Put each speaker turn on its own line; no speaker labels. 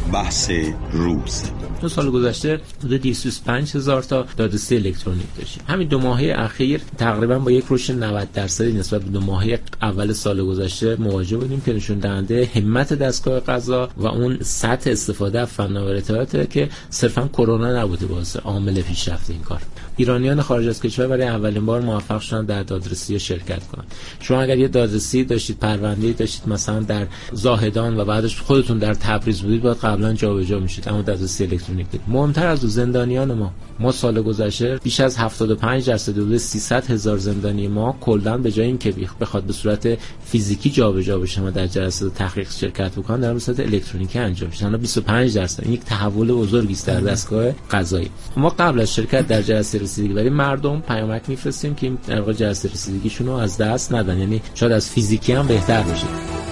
بحث روز.
2 سال گذشته حدود 205,000 تا دادرسی الکترونیک داشتیم. همین 2 ماهه اخیر تقریبا با یک رشد 90% نسبت به 2 ماهه اول سال گذشته مواجه بودیم که نشون دهنده همت دستگاه قضا و اون سطح استفاده از فناوری اطلاعات که صرفا کرونا نبوده واسه عامل پیشرفت این کار. ایرانیان خارج از کشور برای اولین بار موفق شدن در دادرسی شرکت کنند. شما اگر یه دادرسی داشتید، پرونده‌ای داشتید مثلا در زاهدان و بعدش خودتون در تبریز بودید، باید قبلا جابجا میشید، اما دادرسی الکترونیک دید. مهمتر از زندانیان ما سال گذشته بیش از 75% حدود 300,000 زندانی ما کلا به جای اینکه بخواد به صورت فیزیکی جابجا بشه و در جلسات تحقیق شرکت بکنن، در صورت الکترونیکی انجام میشه. الان 25% این یک تحول بزرگی است در دستگاه قضایی. ما قبل از شرکت در جلسه رسیدگی برای مردم پیامک میفرستیم که این در واقع جلسه رسیدگیشون رو از دست ندن، یعنی شاید از فیزیکی هم بهتر بشه.